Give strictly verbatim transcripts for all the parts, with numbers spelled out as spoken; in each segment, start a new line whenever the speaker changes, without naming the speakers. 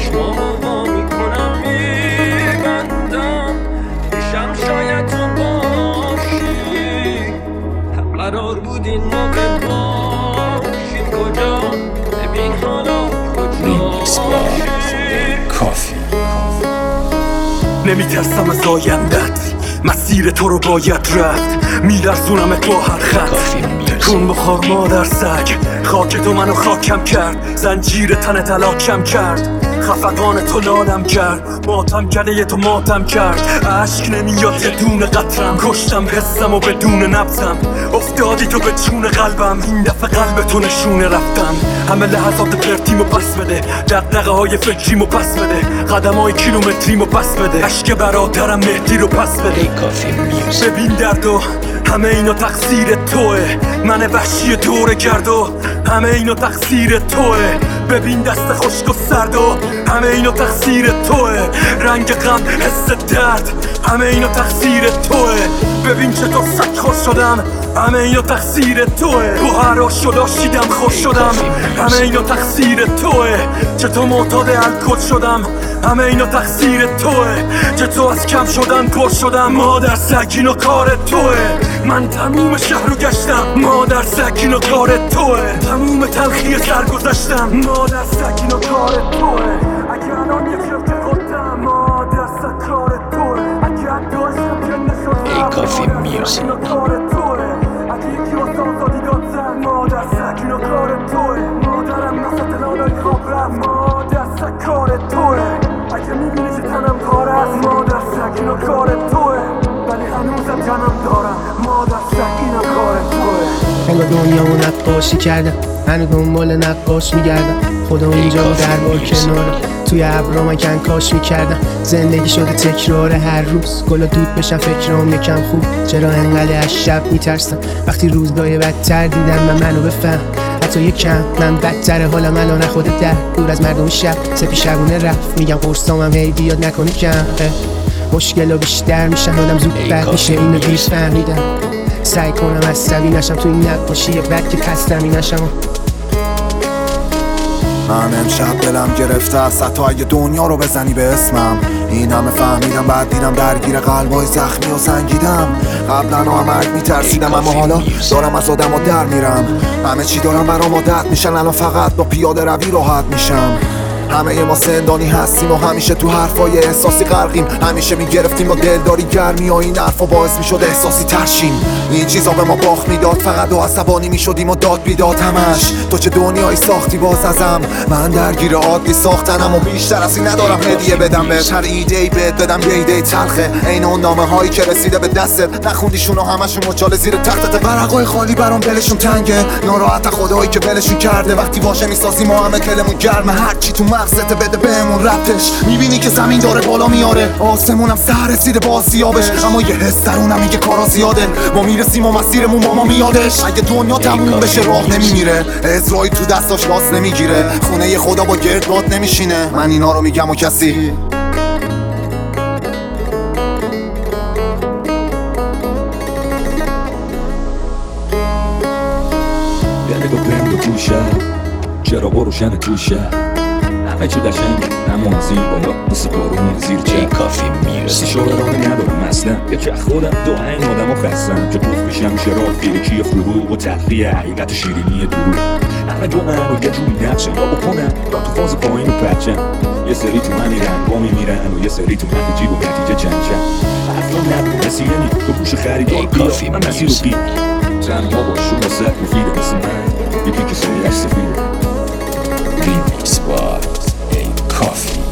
چشمامو وا میکنم میبندم پیشم شاید تو باشی قرار بود این موقع باشیم کجا ببین حالا
کافی نمیترسم از آیندت مسیر تو رو باید رفت میلرزونمت با هر خط تکون بخور مادر سگ خاک تو منو خاکم کرد زنجیر تنت هلاکم کرد خفقان تو لالم کرد ماتم کرده تو ماتم کرد عشق نمیاد یه دونه قطرم کشتم حسم و بدون نبضم افتادی تو به چون قلبم این دفعه قلب تو نشونه رفتم همه لحظات پرتیمو پس بده دقدقه های فکریمو پس بده قدم های کیلومتریمو پس بده عشق برادرم مهدی رو پس بده ببین دردو همه اینا تقصیر توه من وحشی دور گردو همه اینا تقصیر توه ببین دست خشک و سرد و همه اینا تقصیر توه رنگ غم حس درد همه اینا تقصیر توه ببین چطور سگ خوش شدم همه اینا تقصیر توه تو هر آشو شیدم خوش شدم همه اینا تقصیر توه چطور معتاد الکل شدم همه اینا تقصیر توه چطور از کم شدم پر شدم مادر سگ اینا کار توه من تموم شهر رو گشتم مادر سگ اینا کار توه تموم تلخی سر گذشتم مادر سگ اینا کار توه اگه الان یه فیلت خودم مادر سگ کار توه اگه داشتم که نشدم
کافی میوزیک
اینا کار توه اگه یکی واسه آزادی داد زن مادر سگ اینا کار توه مادرم نسط لالای خواب رفت مادر سگ کار توه اگه میبینی که تنم کار است مادر سگ اینا کار توه ولی هنوزم جنم دارم مادر سگ اینا کار توه
انگار دنیامو نقاشی کردم هنو دنبال نقاش میگردم خدا اینجا و در بار کنارم توی ابرا من کنکاش میکردم زندگی شده تکرار هر روز گلا دود بشن فکرام یکم خوب چرا انقدر از شب میترسم وقتی روزگاه بدتر دیدم و منو بفهم حتی یکم من بدتره حالم الان خودت در دور از مردم شب سپی شبونه رفت میگم قرصامم هی بیاد نکنی کم مشکل ها بیشتر میشن آدم زود بد میشه اینو دیر فهمیدم سعی کنم عصبی نشم تو این نقاشی بد که خستمی نشم
من امشب دلم گرفته است حتی اگه دنیا رو بزنی به اسمم این همه فهمیدم بعد دیدم درگیر قلبای زخمی و سنگیدم قبلا هم مرگ میترسیدم اما حالا دارم از آدم ها در میرم همه چی دارم برام عادت میشن الان فقط با پیاده روی راحت میشم همه ما زندانی هستیم و همیشه تو حرفای احساسی غرقیم همیشه میگرفتیم با دلداری گرمی و این حرفا باعث میشد احساسی ترشیم این چیزا به ما باخت میداد فقط و عصبانی میشدیم و داد بیداد همش تو چه دنیایی ساختی باز ازم من درگیر عادی ساختنم و بیشتر از این ندارم هدیه بدم بهت هر ایده‌ای بهت بدم یه ایده تلخه عین اون نامه هایی که رسیده به دستت نخوندیشون و همشون مچاله زیر تختت ورقای خالی برام دلشون تنگه ناراحت خدایی که ولشون کرده وقتی واژه میسازیم ما همه دلمون گرمه هر چی تو مغزت بده بهمون ربطش میبینی که زمین داره بالا میاره آسمونم سر رسیده با سیابش اما یه حس درونم میگه کارا زیاده ما میرسیم و مسیرمون با ما میادش اگه دنیا تموم بشه راه نمیمیره عزرایی تو دستاش لاس نمیگیره خونه خدا با گرد باد نمیشینه من اینا رو میگم و کسی
چرا با روشن توشه همه چی قشنگ اما زیر بالا مثل بارون زیر چه
کافی میوزیک
شاورانه ندارم اصلا یکی از خودم دو این آدم ها خستم که پوف میشم شراب فیلکی فروغ و تلخی حقیقت شیرینی دروغ همه دو من و یه جوی نقشه یا بکنم یا تو فاز پایین و پرچم یه سری تو منی رنگا میمیرن و یه سری تو نتیجه و نتیجه چند چند اصلا نبود نسیانی تو گوش خریدار بیا من مسیر رو قیم تنها با شما سر مفیده مثل من یکی که سریعش سفیده
ریمیکس با کافی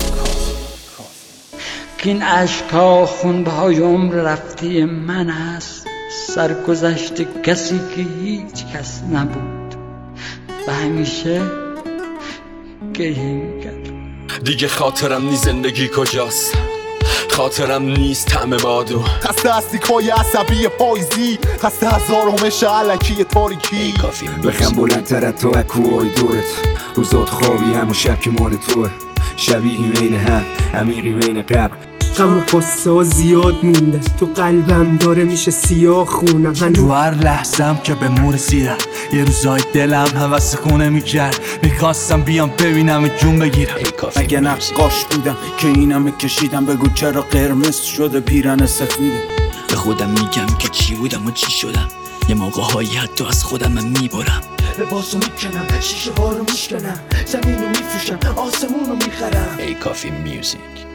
این عشقا خونبهای عمر رفته من است سرگذشت کسی که هیچ کس نبود و همیشه گریه میکرد
دیگه خاطرم نی زندگی کجاست خاطرم نیست طعم بادو
خسته از تیکای عصبی پاییزی خسته از آرامش علکی تاریکی
بخم بلندتر از تو اکوهای دورت روزات خوابی همون شب که مال توه شبیهی بین هم عمیقی بین قبر
غم و قصه ها زیاد مونده، تو قلبم داره میشه سیاه خونم.
تو هر لحظم که به مور رسیدم یه روزای دلم هوس خونه میکرد، میخواستم بیام ببینم جون بگیرم.
مگه نقاش بودم که اینم کشیدم؟ بگو چرا قرمز شده پیرن سفیده؟
به خودم میگم که چی بودم و چی شدم، یه موقع هایی حتی از خودم من میبرم.
لباسو میکنم، شیشه ها رو میشکنم، زمین رو میفروشم، آسمون رو میخرم.
ای کافی میوزیک.